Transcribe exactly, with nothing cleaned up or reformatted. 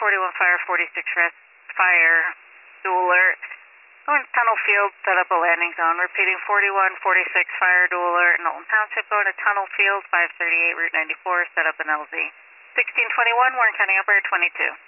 forty-one Fire, forty-six Rest Fire, dual alert. Going to Tunnel Field, set up a landing zone. Repeating forty-one forty-six Fire, dual alert, Knowlton Township. Going to Tunnel Field, five thirty-eight Route ninety-four, set up an L Z. sixteen twenty-one, Warren County Operator twenty-two.